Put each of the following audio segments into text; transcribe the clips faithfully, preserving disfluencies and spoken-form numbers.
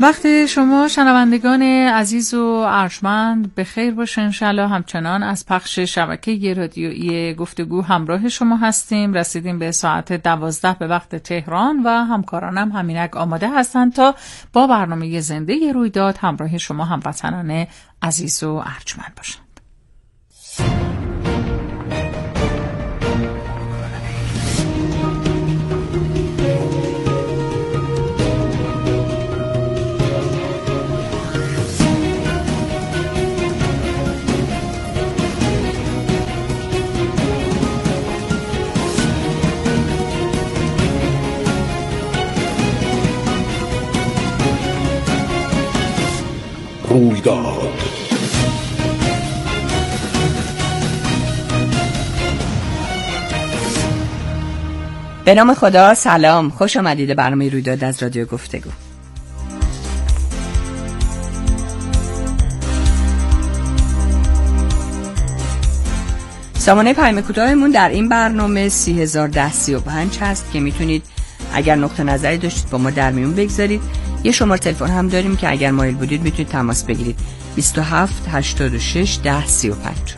وقتی شما شنوندگان عزیز و ارجمند به خیر باشه انشالله. همچنان از پخش شبکه رادیویی گفتگو همراه شما هستیم. رسیدیم به ساعت دوازده به وقت تهران و همکارانم همینک آماده هستند تا با برنامه زنده رویداد همراه شما هموطنان عزیز و ارجمند باشند. رویداد به نام خدا. سلام، خوش آمدید به برنامه رویداد از رادیو گفتگو. سامانه پیام کوتاهمون در این برنامه سی هزار ده سی و پنج هست که میتونید اگر نقطه نظری داشتید با ما در میون بگذارید. یه شماره تلفن هم داریم که اگر مایل بودید میتونید تماس بگیرید. بیست و هفت هشتاد و شش ده سی و پنج.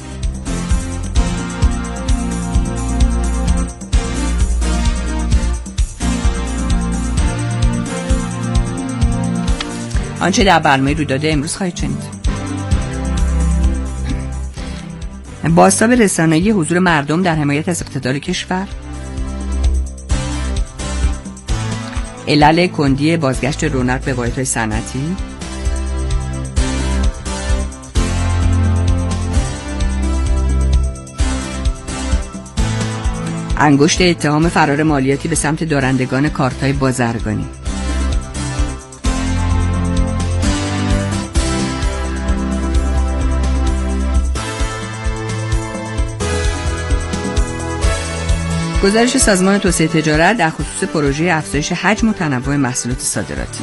آنچه در برنامه رویداد امروز خواهید شنید: بازتاب رسانه‌ای حضور مردم در حمایت از اقتدار کشور، علل کندی بازگشت رونق به واحدهای صنعتی، انگشت اتهام فرار مالیاتی به سمت دارندگان کارت‌های بازرگانی، گزارش سازمان توسعه تجارت در خصوص پروژه افزایش حجم و تنوع محصولات صادراتی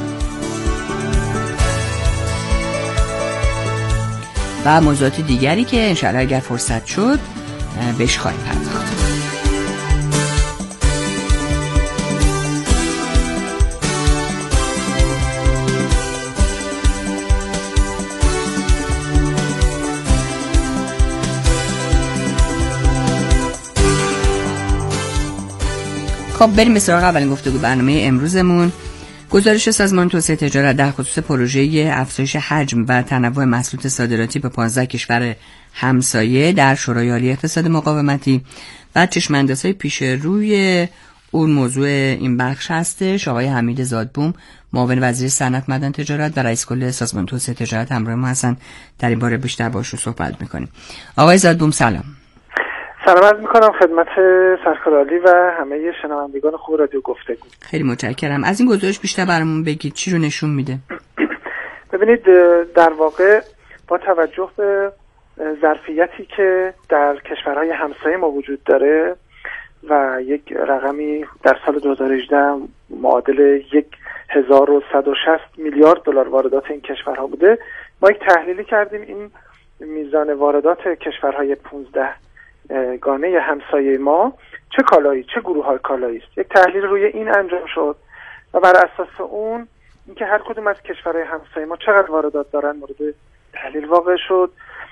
و موضوعات دیگری که انشاءالله اگر فرصت شد بهش خواهیم پرداخت. خب بریم به سراغ اولین گفتگو برنامه امروزمون. گزارش سازمان توسعه تجارت در خصوص پروژه افزایش حجم و تنوع محصولات صادراتی به پانزده کشور همسایه در شورای عالی اقتصاد مقاومتی و چشم‌اندازهای پیش روی اون موضوع این بخش هستش. آقای حمید زادبوم، معاون وزیر صنعت، معدن، تجارت و رئیس کل سازمان توسعه تجارت همراه ما هستن. در این باره بیشتر باشون صحبت می‌کنیم. آقای زادبوم سلام. سلام عرض میکنم خدمت سرکار عالی و همه شنوندگان خوب رادیو گفتگو. خیلی متشکرم. از این گزارش بیشتر برامون بگید، چی رو نشون میده؟ ببینید، در واقع با توجه به ظرفیتی که در کشورهای همسایه ما وجود داره و یک رقمی در سال دو هزار و هجده معادل یک هزار و صد و شصت میلیارد دلار واردات این کشورها بوده، ما یک تحلیلی کردیم این میزان واردات کشورهای پانزده گانه همسایه ما چه کالایی، چه گروه های کالایی است. یک تحلیل روی این انجام شد و بر اساس اون اینکه هر کدوم از کشورهای همسایه ما چقدر واردات دارن مورد تحلیل واقع شد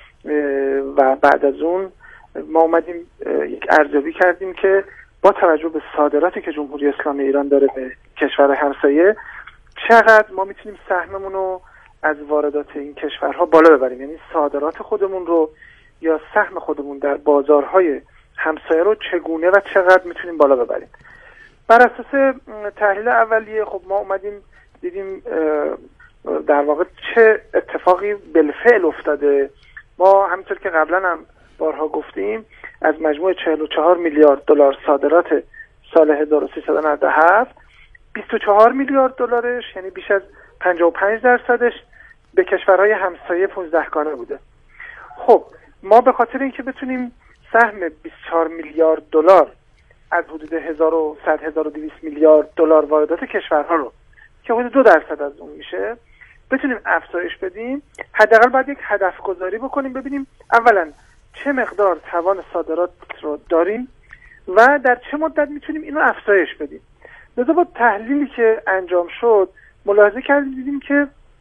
و بعد از اون ما اومدیم یک ارزیابی کردیم که با توجه به صادراتی که جمهوری اسلامی ایران داره به کشورهای همسایه چقدر ما میتونیم سهممون رو از واردات این کشورها بالا ببریم، یعنی صادرات خودمون رو یا سهم خودمون در بازارهای همسایه رو چگونه و چقدر میتونیم بالا ببریم. بر اساس تحلیل اولیه خب ما اومدیم دیدیم در واقع چه اتفاقی بالفعل افتاده. ما همینطور که قبلا هم بارها گفتیم از مجموع چهل و چهار میلیارد دلار صادرات سال هزار و سیصد و نود و هفت بیست و چهار میلیارد دلارش یعنی بیش از پنجاه و پنج درصدش به کشورهای همسایه پانزده گانه بوده. خب ما به خاطر اینکه بتونیم سهم بیست و چهار میلیارد دلار از حدود هزار و صد هزار و دویست میلیارد دلار واردات کشورها رو که حدود دو درصد از اون میشه بتونیم افزایش بدیم، حداقل باید یک هدف گذاری بکنیم، ببینیم اولا چه مقدار توان صادرات رو داریم و در چه مدت میتونیم اینو افزایش بدیم. لذا با تحلیلی که انجام شد ملاحظه کردیم دیدیم که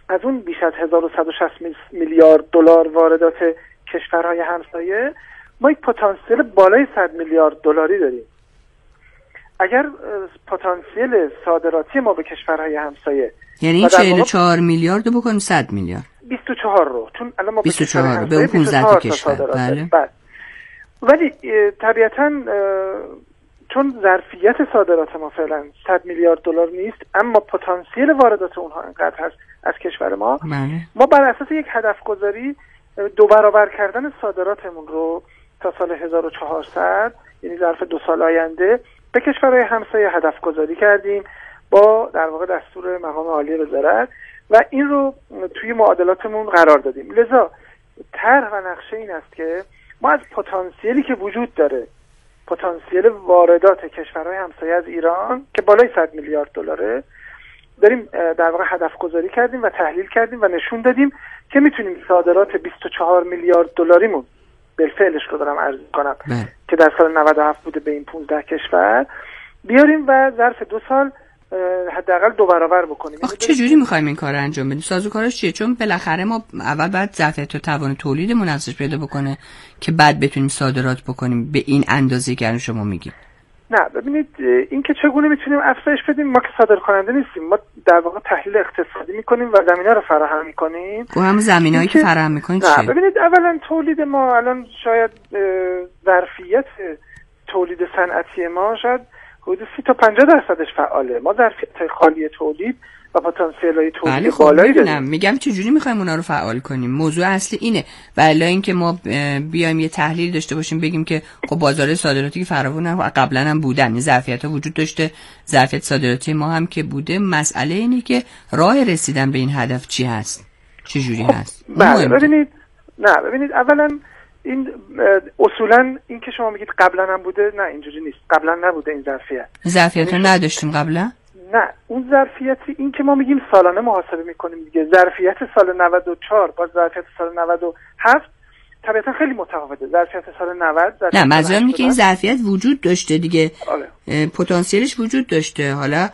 از اون بیش از هزار و صد و شصت میلیارد دلار واردات کشورهای همسایه ما یک پتانسیل بالای صد میلیارد دلاری داریم. اگر پتانسیل صادراتی ما به کشورهای همسایه یعنی این چهل و چهار میلیارد رو بکنیم صد میلیارد بیست و چهار رو، چون الان ما بیست و چهار به اون پانزده تا کشور. بله. بله. ولی طبیعتاً چون ظرفیت صادرات ما فعلا صد میلیارد دلار نیست، اما پتانسیل واردات اونها انقدر هست از کشور ما. بله. ما بر اساس یک هدف گذاری دو برابر کردن صادراتمون رو تا سال هزار و چهارصد، یعنی ظرف دو سال آینده، به کشورهای همسایه هدف گذاری کردیم با در واقع دستور مقام عالی وزارت و این رو توی معادلاتمون قرار دادیم. لذا طرح و نقشه این است که ما از پتانسیلی که وجود داره، پتانسیل واردات کشورهای همسایه از ایران که بالای صد میلیارد دلاره، داریم در واقع هدف گذاری کردیم و تحلیل کردیم و نشون دادیم که میتونیم صادرات بیست و چهار میلیارد دلاریمون بالفعلش رو دارم عرض کنم بله. که در سال نود و هفت بوده به این پانزده کشور بیاریم و ظرف دو سال حداقل دو برابر بکنیم. آخه چه جوری می‌خوایم این کارو انجام بدیم؟ سازوکارش چیه؟ چون بالاخره ما اول باید ظرفیت و توان تولیدمون افزایش پیدا بکنه که بعد بتونیم صادرات بکنیم به این اندازه که شما میگید. نه ببینید، این که چگونه میتونیم افزایش بدیم، ما که صادر کننده نیستیم، ما در واقع تحلیل اقتصادی میکنیم و زمینه رو فراهم میکنیم. خب هم زمینه‌ای که فراهم میکنید چیه؟ نه ببینید، اولا تولید ما الان شاید ظرفیت تولید صنعتی ما شاید حدود سی تا پنجاه درصدش فعاله. ما ظرفیت خالی تولید و پتانسیل‌های تولید بله خب بالایی داریم. میگم چجوری میخوایم اونا رو فعال کنیم. موضوع اصلی اینه. ولی اینکه ما بیایم یه تحلیل داشته باشیم بگیم که خب بازار صادراتی که فراوون قبلا هم بودن، ظرفیت‌ها وجود داشته، ظرفیت صادراتی ما هم که بوده، مسئله اینه که راه رسیدن به این هدف چی هست؟ چجوری خب هست؟ بله ببینید، نه ببینید، اولا این اصولا این که شما میگید قبلا هم بوده، نه اینجوری نیست. قبلا نبوده این ظرفیت. ظرفیت رو نداشتیم قبلا؟ نه، اون ظرفیتی این که ما میگیم سالانه محاسبه میکنیم دیگه. ظرفیت سال نود و چهار با ظرفیت سال نود و هفت طبیعتا خیلی متفاوته. ظرفیت سال نود نه منظورم اینه که این ظرفیت وجود داشته دیگه. آره. پتانسیلش وجود داشته. حالا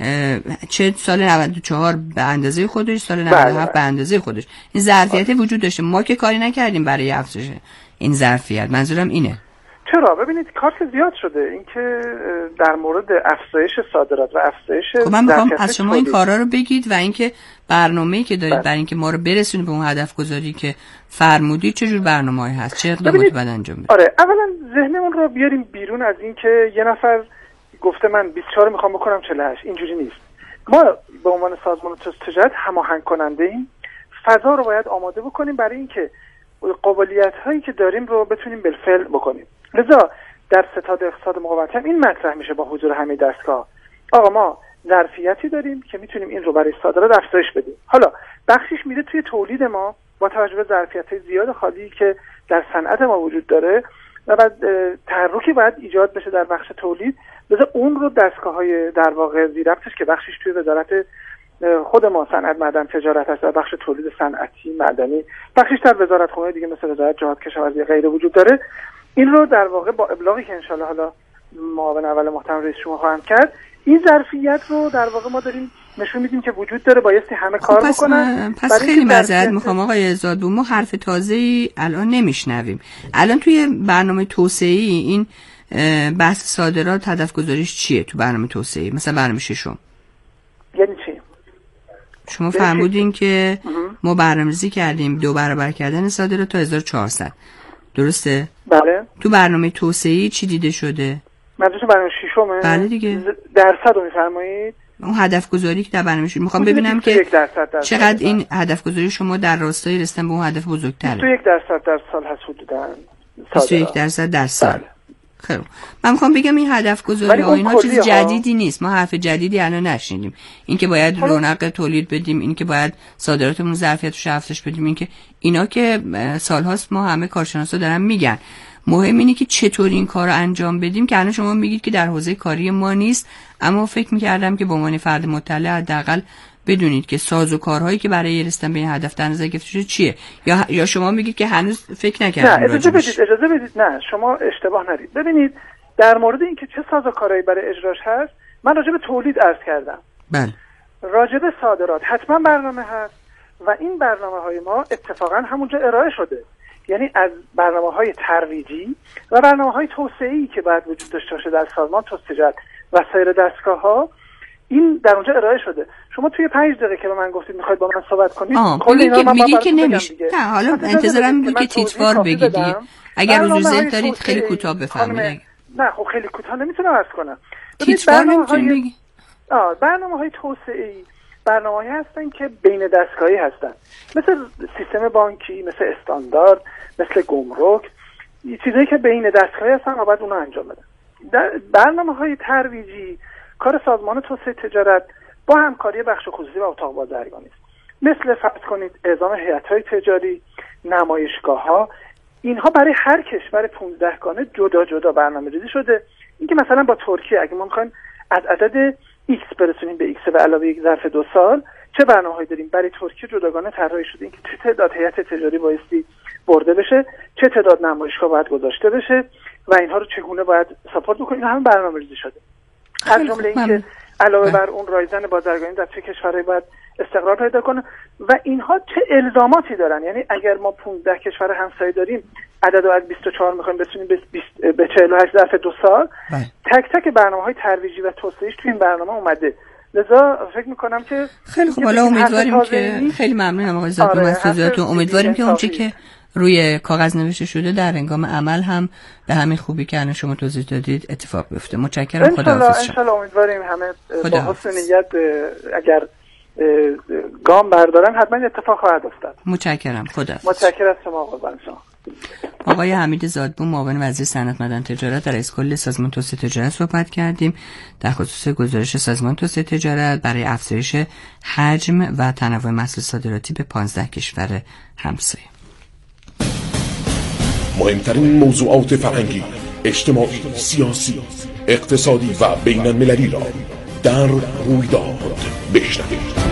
چه سال نود و چهار به اندازه خودش، سال نود و هفت بله. به اندازه خودش این ظرفیت آره. وجود داشته. ما که کاری نکردیم برای افزایش این ظرفیت. منظورم اینه. چرا؟ ببینید کار زیاد شده. اینکه در مورد افزایش صادرات و افزایش خب من میخوام از شما این کارا رو بگید و اینکه برنامه‌ای که دارید برای اینکه ما رو برسونید به اون هدف گذاری که فرمودید چه جور برنامه‌ای هست، چه اقداماتی باید انجام بدید؟ آره، اولا ذهنمون رو بیاریم بیرون از اینکه یه نفر گفته من بیست و چهار میخوام بکنم چهل و هشت. اینجوری نیست. ما به عنوان سازمان تجارت هماهنگ کننده ایم. فضا رو باید آماده بکنیم برای اینکه قابلیت‌هایی که داریم رو بتونیم بالفعل بکنیم. لذا در ستاد اقتصاد مقاومت هم این مطرح میشه با حضور همه دستگاه. آقا ما ظرفیتی داریم که میتونیم این رو برای صادرات افزایش بدیم. حالا بخشش میره توی تولید ما با توجه به ظرفیت‌های زیاد خالی که در صنعت ما وجود داره و بعد تحرکی باید ایجاد بشه در بخش تولید. لذا اون رو دستگاه‌های در واقع ذی‌ربطش که بخشش توی وزارت خود ما صنعت معدن تجارت هست، بخش تولید صنعتی معدنی، بخشش در وزارتخونه دیگه مثل وزارت جهاد کشاورزی غیره وجود داره. این رو در واقع با ابلاغی که انشالله حالا معاون اول محترم رئیس جمهور خواهند کرد، این ظرفیت رو در واقع ما داریم نشون میدیم که وجود داره، بایستی همه کار پس بکنن. پس خیلی معذرت میخوام آقای زادبو، ما حرف تازه‌ای الان نمیشنویم. الان توی برنامه توسعه‌ای این بحث صادرات هدف گذاریش چیه تو برنامه توسعه‌ای؟ مثلا برنامه ششم یعنی چی؟ شما فرمودین که ما برنامه‌ریزی کردیم دو برابر کردن صادرات تا هزار و چهارصد، درسته؟ بله. تو برنامه توسعه‌ای چی دیده شده؟ منظورتون برنامه ششمه؟ بله دیگه. درصد رو می‌فرمایید؟ اون هدف گذاری که در برنامه شما میخوام ببینم که چقدر این هدف گذاری شما در راستای رسیدن به اون هدف بزرگتره. بیست و یک درصد در سال هست حدوداً. بیست و یک درصد در سال. خیلی من میخوام بگم این هدف گذاری ها اینا چیز جدیدی نیست. ما حرف جدیدی الان نشنیدیم. این که باید رونق تولید بدیم، این که باید صادراتمون ظرفیتش افزایش بدیم، این که اینا که سالهاست ما همه کارشناسا دارن میگن. مهم اینه که چطور این کار رو انجام بدیم که الان شما میگید که در حوزه کاری ما نیست، اما فکر میکردم که به عنوان فرد مطلع حداقل بدونید که سازوکارهایی که برای رسیدن به این هدف در نظر گرفته شده چیه، یا یا شما میگید که هنوز فکر نکردم. نه اجازه بدید اجازه بدید نه شما اشتباه نرید. ببینید در مورد اینکه چه سازوکارهایی برای اجراش هست، من راجع به تولید عرض کردم. بله. راجع به صادرات حتما برنامه هست. و این برنامه های ما اتفاقا همونجا ارائه شده. یعنی از برنامه های ترویجی و برنامه های توسعه‌ای که باید وجود داشته باشه در سازمان توسعه تجارت و سایر دستگاه ها، این در اونجا ارائه شده. شما توی پنج دقیقه که به من گفتید میخواید با من صحبت کنید، کل اینا رو میگی که نمیشه. نه حالا انتظارم بود که تیتوار بگید. اگر روز ذهن دارید خیلی کوتاه بفرمایید. نه خب خیلی کوتاه نمیتونم عرض کنم. تیتوار نمیتونم بگی. آه برنامه‌های توسعه‌ای برنامه‌ای هستن که بین دستگاهی هستن، مثل سیستم بانکی، مثل استاندارد، مثل گمرک، چیزایی که بین دستگاهی هستن و بعد اونها انجام بدن. برنامه‌های ترویجی کار سازمان توسعه تجارت با همکاری بخش خصوصی و اتاق بازرگانی است. مثل فرض کنید اعزام هیئت‌های تجاری، نمایشگاه‌ها، اینها برای هر کشور پانزده گانه جدا جدا برنامه‌ریزی شده. اینکه مثلا با ترکیه اگه ما می‌خوایم از عدد X برسونیم به X به علاوه یک ظرف دو سال، چه برنامه‌هایی داریم؟ برای ترکیه جداگانه طراحی شده اینکه چه تعداد هیئت تجاری بایستی برده بشه، چه تعداد نمایشگاه باید گذاشته بشه و اینها رو چگونه باید ساپورت بکنیم. اینا همه برنامه‌ریزی شده. از جمله اینکه علاوه بر اون رایزن بازرگانی در چه کشورهایی باید استقرار پیدا کنه و اینها چه الزاماتی دارن. یعنی اگر ما پانزده کشور همسایه داریم، عدد رو از بیست و چهار میخوایم برسونیم به چهل و هشت ظرف دو سال، بای. تک تک برنامه‌های ترویجی و توسعه‌ایش تو این برنامه اومده. لذا فکر میکنم که خیلی خوب. حالا امیدواریم که خیلی ممنونم آقای زادبو از توضیحاتتون. امیدواریم که اون چیزی که روی کاغذ نوشته شده در هنگام عمل هم به همین خوبی که الان شما توضیح دادید اتفاق بیفته. متشکرم. خداحافظ. ان شاء الله امیدواریم همه با حسن نیت اگر گام بردارن حتما اتفاق خواهد افتاد. متشکرم. خداحافظ. متشکرم از شما قربان شما. آقای حمید زادبو، معاون وزیر صنعت معدن تجارت در رئیس کل سازمان توسعه تجارت صحبت کردیم در خصوص گزارش سازمان توسعه تجارت برای افزایش حجم و تنوع محصول صادراتی به پانزده کشور همسایه. مهمترین موضوعات فرهنگی، اجتماعی، سیاسی، اقتصادی و بین المللی را در رویداد بشنوید.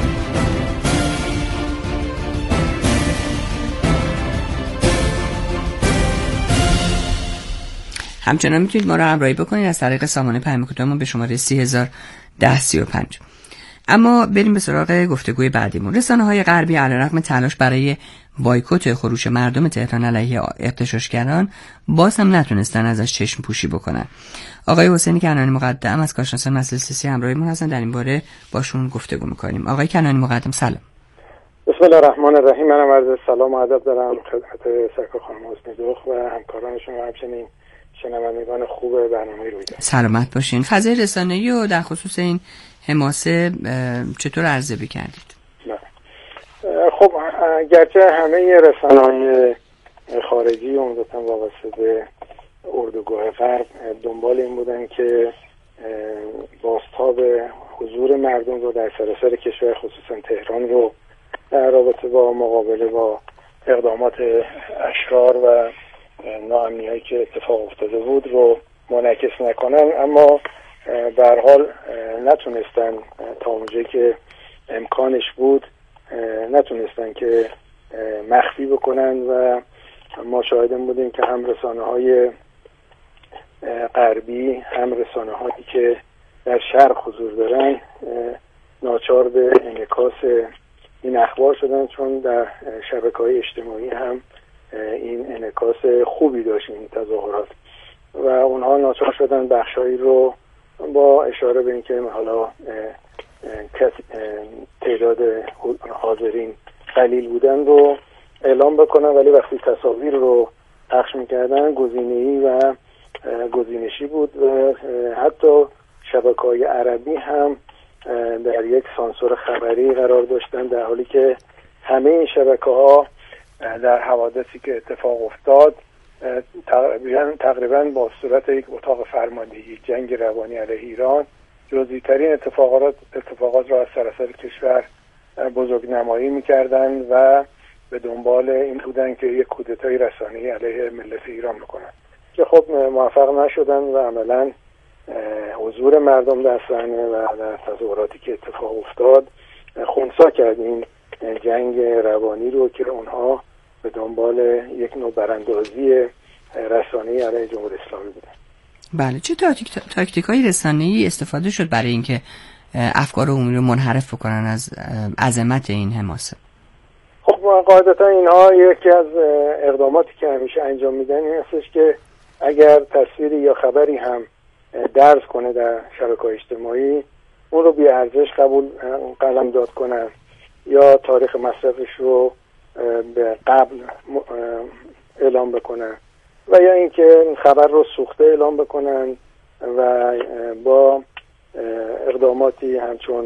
همچنان میتونید ما را همراهی بکنید از طریق سامانه پیام کوتاهمون به شماره سی هزار ده سی و پنج. اما بریم به سراغ گفتگوی بعدیمون. رسانه‌های غربی علیرغم تلاش برای بایکوت خروج مردم تهران علیه اغتشاشگران باز هم نتونستن ازش چشم پوشی بکنن. آقای حسینی کنانی مقدم از کارشناسان مسائل سیاسی همراهیمون هستن، در این باره باشون گفتگو می‌کنیم. آقای کنانی مقدم سلام. بسم الله الرحمن الرحیم. منم عرض سلام و ادب دارم خدمت سرکار خانم حسنی دوخ و همکارانشون و همچنین شنوندگان خوب برنامه رویداد. سلامت باشین. فضای رسانه‌ای و در خصوص این حماسه چطور ارزیابی کردید؟ خب گرچه همه رسانه‌های خارجی عمدتاً وابسته به اردوگاه غرب دنبال این بودن که بازتاب حضور مردم رو در سراسر کشور خصوصاً تهران رو در رابطه با مقابله با اقدامات اشرار و ناامنی‌هایی که اتفاق افتاده بود رو منعکس نکنن، اما به هر حال نتونستن تا اونجایی که امکانش بود نتونستن که مخفی بکنن و ما شاهدیم بودیم که هم رسانه‌های غربی هم رسانه‌هایی که در شرق حضور دارن ناچار به انعکاس این اخبار شدن، چون در شبکه‌های اجتماعی هم این انعکاس خوبی داشت این تظاهرات و اونها ناچار شدن بخشایی رو با اشاره به اینکه حالا تعداد حاضرین قلیل بودن رو اعلام بکنن، ولی وقتی تصاویر رو پخش میکردن گزینه‌ای و گزینشی بود و حتی شبکه‌های عربی هم در یک سانسور خبری قرار داشتن، در حالی که همه این شبکه‌ها در حوادثی که اتفاق افتاد تقریبا تقریبا با صورت یک اتاق فرماندهی جنگ روانی علیه ایران جزئی ترین اتفاقات اتفاقات را از سراسر کشور بزرگنمایی می‌کردند و به دنبال این بودن که یک کودتای رسانه‌ای علیه ملت ایران بکنن که خب موفق نشدن و عملاً حضور مردم در صحنه و در تظاهراتی که اتفاق افتاد خنثی کرد این جنگ روانی رو که اونها به دنبال یک نوع براندازی رسانه‌ای علیه جمهوری اسلامی بودن. بله، چه تاکتیک تاکتیکای رسانه‌ای استفاده شد برای اینکه افکار عمومی رو منحرف بکنن از عظمت این حماسه؟ قاعدتا اینها یکی از اقداماتی که همیشه انجام میدن این هستش که اگر تصویری یا خبری هم درز کنه در شبکه‌های اجتماعی اون رو بی ارزش قبول قلمداد کنن یا تاریخ مصرفش رو به قبل اعلام بکنن و یا اینکه خبر رو سوخته اعلام بکنن و با اقداماتی همچون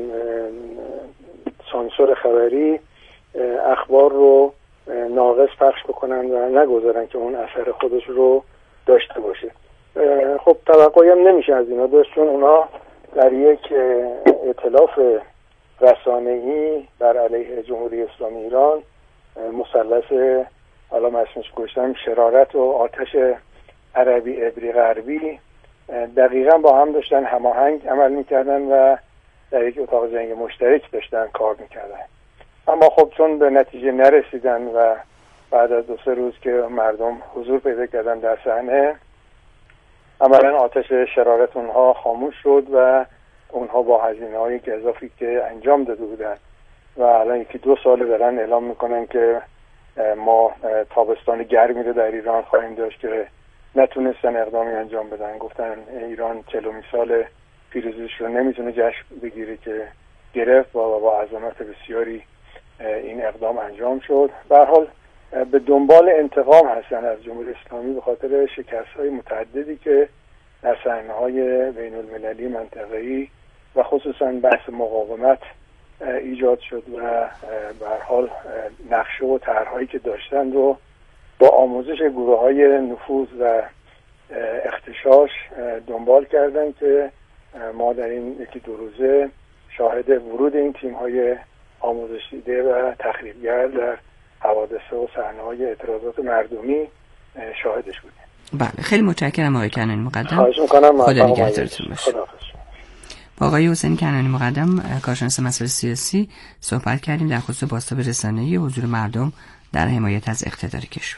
سانسور خبری اخبار رو ناقص پخش بکنن و نگذارن که اون اثر خودش رو داشته باشه. خب توقعی هم نمیشه از اینا داشت، چون اونا در یک ائتلاف رسانه‌ای بر علیه جمهوری اسلامی ایران مثلث حالا مسموش گوشتم شرارت و آتش عربی عبری غربی دقیقا با هم داشتن هماهنگ عمل میکردن و در یک اتاق جنگ مشترک داشتن کار میکردن. اما خب چون به نتیجه نرسیدن و بعد از دو سه روز که مردم حضور پیدا کردن در صحنه عملا آتش شرارت اونها خاموش شد و اونها با هزینه‌های اضافی که انجام داده بودن و الان یکی دو ساله دارن اعلام میکنن که ما تابستان گرمی رو در ایران خواهیم داشت که نتونستن اقدامی انجام بدن. گفتن ایران چهلمین سال پیروزیش رو نمیتونه جشن بگیره که گرفت و با عظمت بسیاری این اقدام انجام شد. به هر حال به دنبال انتقام هستن از جمهوری اسلامی به خاطر شکست‌های متعددی که در صحنه‌های بین‌المللی منطقه‌ای و خصوصا بحث مقاومت ایجاد شد و به هر حال نقشه و طرح‌هایی که داشتن رو با آموزش گروه‌های نفوذ و اختشاش دنبال کردن که ما در این یکی دو روزه شاهد ورود این تیم‌های آموزش دیده و تخریبگر در حوادث و صحنه‌های اعتراضات مردمی شاهدش بودیم. بله، خیلی متشکرم آقای کنانی مقدم. خواهش می‌کنم. خدا نگهدارتون باشه. با آقای حسین کنانی مقدم کارشناس مسائل سیاسی صحبت کردیم در خصوص بازتاب رسانه‌ای و حضور مردم در حمایت از اقتدار کشور.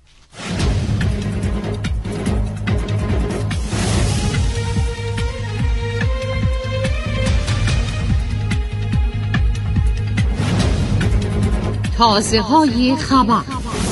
تازه‌های خبر.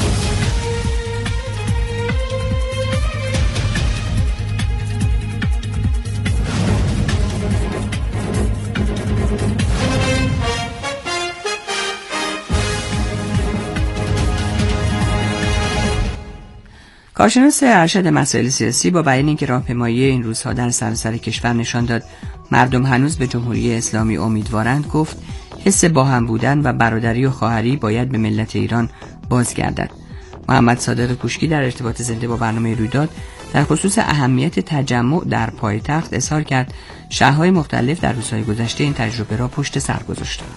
کارشناس ارشد مسائل سیاسی با بیان اینکه راهپیمایی این روزها در سراسر کشور نشان داد مردم هنوز به جمهوری اسلامی امیدوارند، گفت حس با هم بودن و برادری و خواهری باید به ملت ایران بازگردد. محمد صادق کوشکی در ارتباط زنده با برنامه رویداد در خصوص اهمیت تجمع در پایتخت اظهار کرد شهرهای مختلف در روزهای گذشته این تجربه را پشت سر گذاشتند.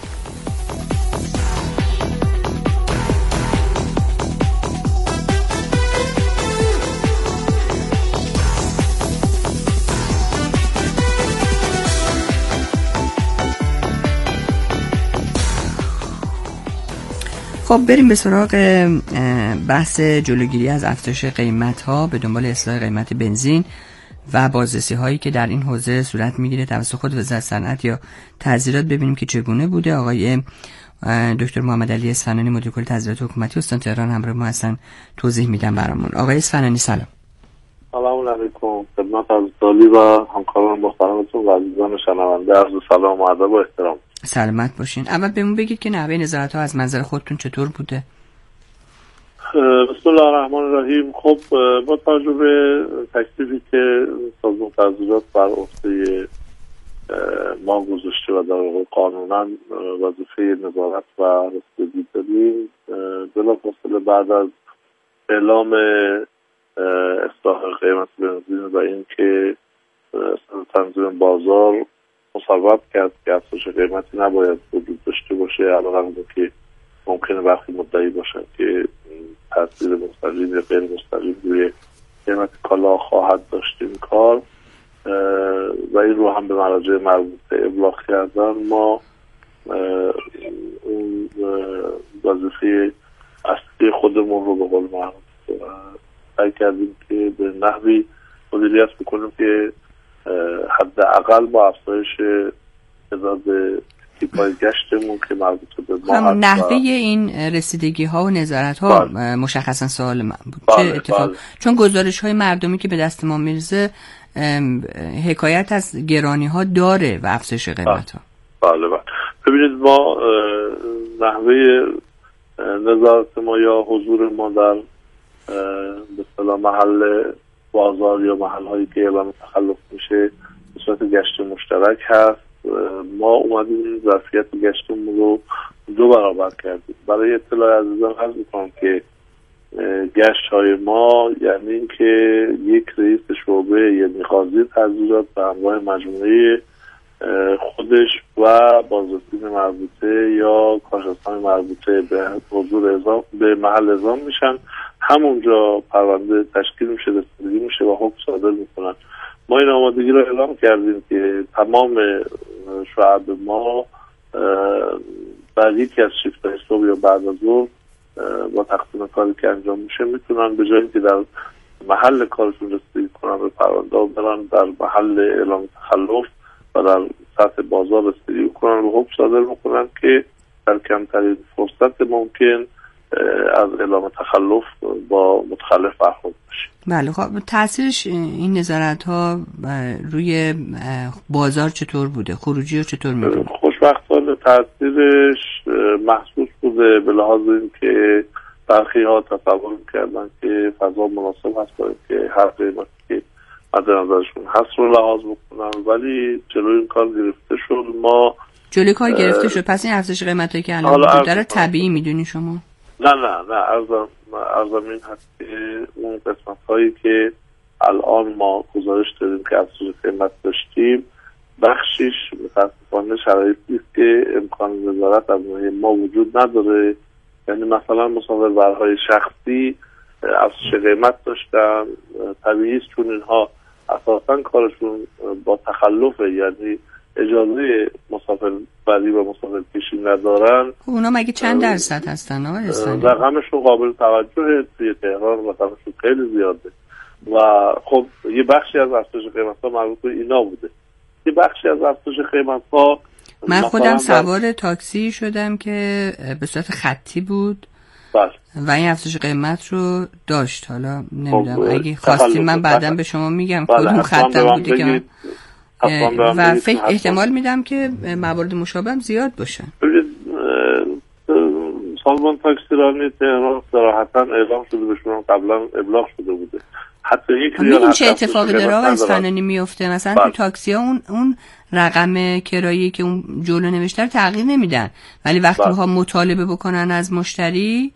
خب بریم به سراغ بحث جلوگیری از افزایش قیمت‌ها به دنبال اصلاح قیمت بنزین و بازرسی‌هایی که در این حوزه صورت می‌گیره توسط خود وزارت صنعت یا تعزیرات، ببینیم که چگونه بوده. آقای دکتر محمد علی اصفهانی مدیر کل تعزیرات حکومتی استان تهران همراه ما هستن، توضیح میدن برامون. آقای اصفهانی سلام. سلام علیکم خدمت عزیزانی و همکاران محترمتون و عزیزان شنونده، عرض سلام و ادب و احترام. سلامت باشین. اول بهمون بگید که نحوه نظارت ها از منظر خودتون چطور بوده؟ بسم الله الرحمن الرحیم. خب با توجه به تکلیفی که سازمان تعزیرات بر عهده ما گذاشته و در واقع قانونا وظیفه نظارت و رسیدگی داریم، بلافاصله بعد از اعلام اصلاح قیمت بنزین و اینکه تنظیم بازار مصوب کرد که افزایش قیمتی نباید وجود داشته باشه، علاوه بر که ممکنه برخی مدعی باشن که تاثیر مستقیم یا غیر مستقیم روی قیمت کالا خواهد داشت این کار و این رو هم به مراجع مربوطه ابلاغ کردن، ما اون وظیفه اصلی خودمون رو به قول معروف سعی کردیم که به نحوی مدیریت بکنیم که حداقل با افزایش تعداد تیپ‌های گشتمون که مربوط به ما هم هست. نحوه این رسیدگی ها و نظارت ها بله. مشخصا سوال من بود. بله. چه اتفاق بله. چون گزارش های مردمی که به دست ما میرسه حکایت از گرانی ها داره و افزایش قیمت ها. بله بله. ببینید ما نحوه نظارت ما یا حضور ما در به اصطلاح محل بازار یا محل هایی که اعلام تخلف میشه به صورت گشت مشترک هست. ما اومدیم ظرفیت گشتمون رو دو برابر کردیم. برای اطلاع عزیزان عرض میکنم که گشت های ما یعنی این که یک رئیس شعبه یعنی قاضی تحضیرات به همراه مجموعه خودش و بازرسین مربوطه یا کارشناسان مربوطه به حضور اعزام به محل اعزام میشن. همونجا پرونده تشکیل میشه، رسیدگی میشه و حکم صادر میکنن. ما این آمادگی رو اعلام کردیم که تمام شعب ما در یکی از شیفت‌های صبح یا بعد از ظهر با تقسیم کاری که انجام میشه میتونن به جایی که در محل کارشون رسیدگی کنن به پرونده و برن در محل اعلام تخلف و در سطح بازار رسیدگی کنن و حکم صادر میکنن که در کمترین فرصت ممکن از اعلام تخلف با متخلف برخورد بشه. بله. خب تاثیرش این نظارت ها روی بازار چطور بوده؟ خروجی رو چطور می‌بینید؟ خوشبختانه تاثیرش محسوس بوده به لحاظ اینکه برخی ها تصور کردن که فضا مناسب هست برای که هر قیمتی که مد نظرشون هست رو لحاظ بکنن، ولی جلوی این کار گرفته شد. ما جلوی کار گرفته شد. پس این افزایش قیمتایی که الان وجود داره طبیعی میدونی شما؟ نه نه نه ارزم ارزم این هست که اون قسمت هایی که الان ما گزارش داریم که افزایش قیمت داشتیم بخشیش متاسفانه شرایطی است که امکان نظارت از نوع ما وجود نداره. یعنی مثلا مسافربرهای شخصی افزایش قیمت داشتن، طبیعی است چون اینها اساسا کارشون با تخلفه، یعنی اجازه مسافربری و مسافرکشی ندارن. اونا مگه چند درصد هستن آقای استانی؟ رقمشون قابل توجهه توی تهران، رقمشون خیلی زیاده و خب یه بخشی از افزایش قیمت‌ها مربوط به اینا بوده. یه بخشی از افزایش قیمت‌ها من خودم سوار تاکسی شدم که به صورت خطی بود بله. و این افزایش قیمت رو داشت. حالا نمیدونم اگه خواستیم من بعداً به شما میگم کدوم خطم بوده که من و فکر احتمال میدم که موارد مشابه هم زیاد باشه. سازمان تاکسیرانی تهران صراحتاً اعلام شده به شما قبلا ابلاغ شده بوده. حتی یک میدونی چه اتفاقی داره آقای اصفهانی میفته؟ مثلا تو تاکسی ها اون اون رقم کرایه‌ای که اون جلو نوشته رو تغییر نمیدن، ولی وقتی ها مطالبه بکنن از مشتری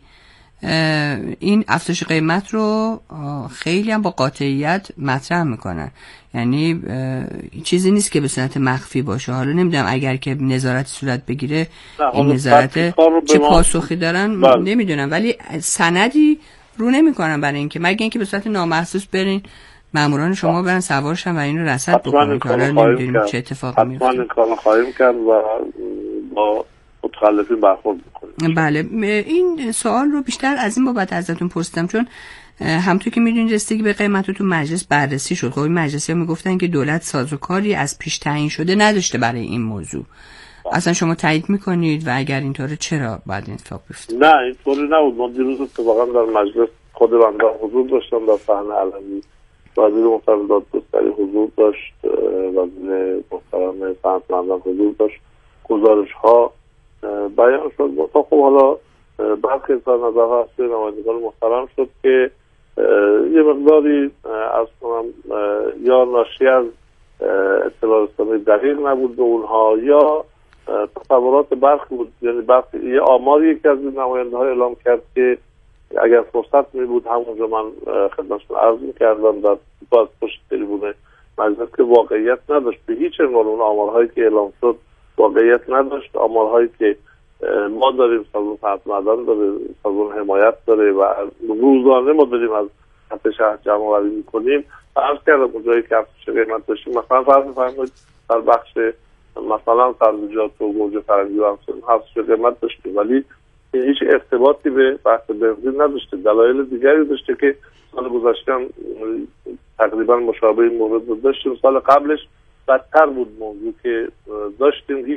این افزایش قیمت رو خیلی هم با قاطعیت مطرح میکنن. یعنی چیزی نیست که به صورت مخفی باشه. حالا نمیدونم اگر که نظارت صورت بگیره این نظارت چه پاسخی دارن بل. نمیدونم، ولی سندی رو نمیکنن برای اینکه مگه اینکه به صورت نامحسوس برین ماموران شما برن سوارشن و این رو رصد بکنن که حالا نمیدونیم چه اتفاقی میفته. حتما این کارو خواهیم کرد و با متخلفین برخورد بکنیم. بله. این سوال رو بیشتر از این بابت ازتون پرسیدم چون همونطور که میدونید رسیدگی به قیمت تو مجلس بررسی شد. خب این مجلسی ها میگفتن که دولت سازوکاری از پیش تعیین شده نداشته برای این موضوع. اصلا شما تایید میکنید و اگر اینطوره چرا باید این اتفاق بیفته؟ نه اینطوری نبود. ما دیروز اتفاقا در مجلس خود بنده حضور داشتم، در صحنه علنی وزیر محترم دادگستری حضور داشت، وزیر محترم صنعتمندان حضور داشت، گزارش ها بیان شد. تا خب حالا برخی از نظرها از سوی نمایندگان محترم شد که یه مقداری از کنم یا ناشی از اطلاع رسانی دقیق نبود به اونها یا تصورات برخی بود. یعنی برخی یه آماری که از این نماینده ها اعلام کرد که اگر فرصت می بود همونجا من خدمتشون عرض می‌کردم در باز پشت تریبون مجلس که واقعیت نداشت. به هیچ عنوان اون آمارهایی که اعلام شد واقعیت نداشت. آمارهایی که ما داریم، سازمان صنعتمندان داره، سازمان حمایت داره و روزانه ما داریم از خط شهر جمع آوری می‌کنیم. عرض کردم اونجایی که افزایش قیمت داشتیم مثلا فرض بفرمایید در بخش مثلا سبزیجات و گوجه فرنگی و همچنین افزایش قیمت داشتیم، ولی هیچ ارتباطی به بحث بنزین نداشته. دلایل دیگری داشته که سال گذشته تقریبا مشابه این مورد رو داشتیم. سال قبلش بدتر بود موضوع که داشتیم هیچ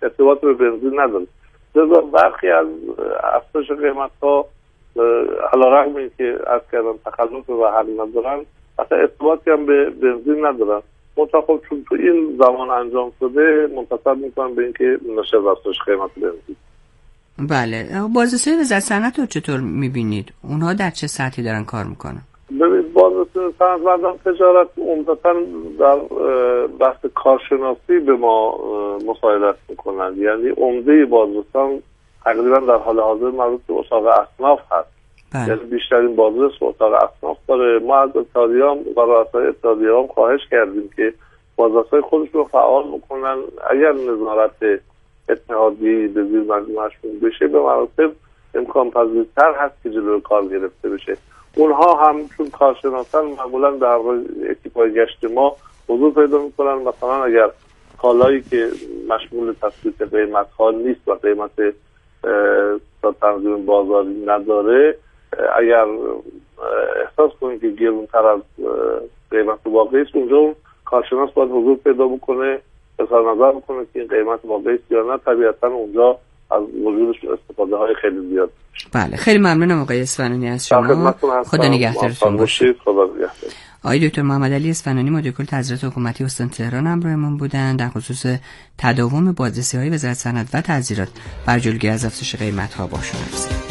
ارتباط به بنزین نداره. لذا برخی از افزایش قیمت‌ها علیرغم اینکه از کردن تخلف و حل ندارن، حتی ارتباطی هم به بنزین ندارن. منتها چون تو این زمان انجام شده منتصب میکنن به اینکه نشه افزایش قیمت بنزین. بله، بازرسای وزارت صنعت رو چطور میبینید؟ اونها در چه سطحی دارن کار میکنن؟ ببینید بازرسای صنعت و عدم تجارت عمدتاً در بحث کارشناسی به ما مساعدت میکنن. یعنی عمده بازرسان تقریبا در حال حاضر مربوط به اتاق اصناف هست. بله. یعنی بیشترین بازرس به اتاق اصناف داره. ما از اتحادیه‌ام و رؤسای اتحادیه‌ام خواهش کردیم که بازرسای خودش رو فعال بکنن. اگر نظارت اتحادیه به زیر مجموعه مشمول بشه به مراتب امکان پذیرتر هست که جلوی کار گرفته بشه. اونها هم چون کارشناسان معمولا در اکیپای گشت ما حضور پیدا میکنن. مثلا اگر کالایی که مشمول تثبیت قیمت ها نیست و قیمت تا تنظیم بازاری نداره، اگر احساس کنید که گرونتر از قیمت واقعی است، اونجا اون کارشناس باید حضور پیدا بکنه، اظهار نظر بکنه که این قیمت واقعی است یا نه. طبیعتا اونجا از وجودش استفاده های خیلی زیاد. بله، خیلی ممنونم آقای اصفهانی از شما. خدا نگهدارتون باشه. خدا نگهدار. آقای دکتر محمد علی اصفهانی مدیر کل تظاهرات حکومتی استان تهران همراهمون بودن در خصوص تداوم بازرسی‌های وزارت صنعت و تعزیرات بر جلوگیری از افزایش قیمت‌ها باشون حرف زدیم.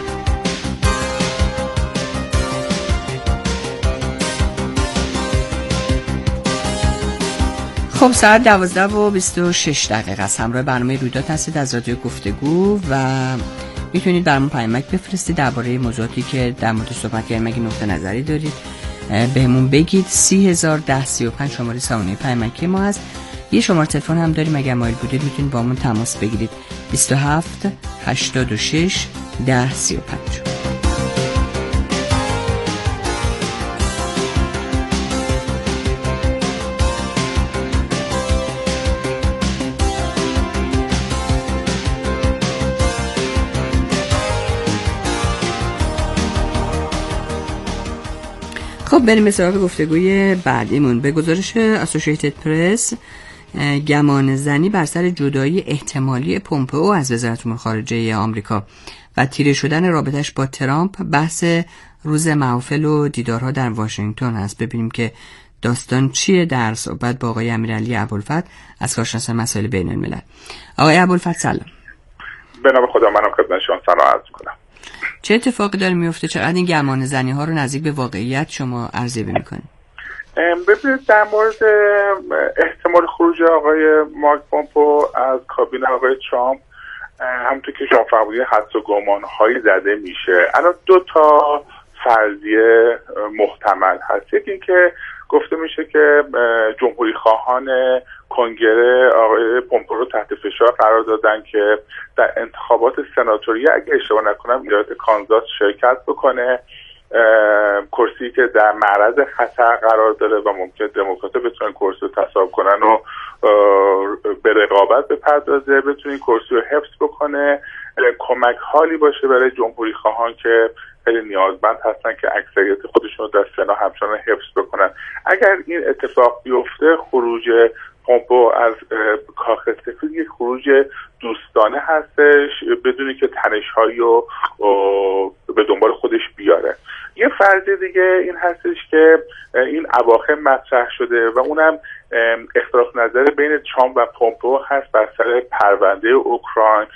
خب ساعت دوازده و بیست و شش دقیقه است. همراه برنامه رویداد هستید از رادیو گفتگو و میتونید برامون پیامک بفرستید درباره موضوعاتی که در مورد صحبت کردیم. اگه نقطه نظری دارید بهمون بگید. سی هزار ده سی و پنج شماره سامانه پیامکی ما هست. یه شماره تلفن هم داریم، اگر مایل بودید میتونید با همون تماس بگیرید. بیست و هفت هشتاد و شش ده سی و پنج. خب بریم به سراغ گفتگوی بعدیمون. به گزارش اسوسییتد پرس، گمان زنی بر سر جدایی احتمالی پومپئو از وزارت امور خارجه آمریکا و تیره شدن رابطش با ترامپ بحث روز محافل و دیدارها در واشنگتن هست. ببینیم که داستان چیه در صحبت با آقای امیرعلی ابوالفتح از کارشناس مسائل بین الملل. آقای ابوالفتح سلام. به نام خدا منم خدمت شما سلام عرض می‌کنم. چه اتفاقی داره میفته؟ چقدر این گمان زنی ها رو نزدیک به واقعیت شما ارزیابی میکنید؟ ببینید در مورد احتمال خروج آقای مایک پومپئو از کابینه آقای ترامپ همونطور که شما فرمودید حدس و گمان‌هایی زده میشه. الان دو تا فرضیه محتمل هست. یکی این که گفته میشه که جمهوری خواهان کنگره آقای پومپئو رو تحت فشار قرار دادن که در انتخابات سناتوری اگه اشتباه نکنم ایالت کانزاس شرکت بکنه، کرسی که در معرض خطر قرار داره و ممکن دموکرات‌ها بتونن کرسی رو تصاحب کنن و به رقابت بپردازه، بتونن کرسی رو حفظ بکنه، کمک حالی باشه برای جمهوری خواهان که خیلی نیازمند هستن که اکثریت خودشون رو در سنا همچنان حفظ بکنن. اگر این اتفاق بیفته خروج پومپئو از کاخ سفید یک خروج دوستانه هستش بدونی که تنش‌هایی رو به دنبال خودش بیاره. یه فرضیه دیگه این هستش که این اواخر مطرح شده و اونم اختلاف نظر بین ترامپ و پومپئو هست بر سر پرونده اوکراین.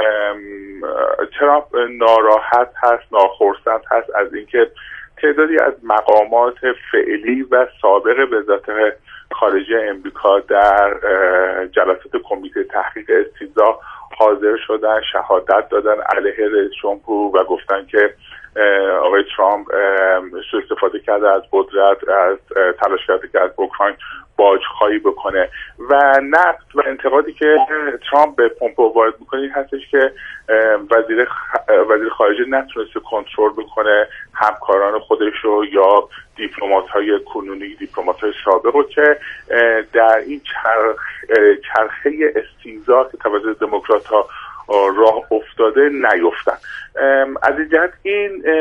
ترامپ ناراحت هست، ناخرسند هست از اینکه تعدادی از مقامات فعلی و سابق وزارت خارجه امریکا در جلسات کمیته تحقیق استیزا حاضر شدن، شهادت دادن علیه رئیس جمهور و گفتن که آقای ترامپ سوء استفاده کرده از قدرت، از تلاش کرده که از اوکراین باج‌خواهی بکنه و نقد و انتقادی که ترامپ به پومپئو وارد میکنه این هستش که وزیر وزیر خارجه نتونسته کنترل بکنه همکاران خودش رو یا دیپلمات‌های کنونی، دیپلمات‌های سابق رو که در این چرخ چرخه استیزا که توسط دموکرات‌ها راه افتاده نیفتن. از این جهت این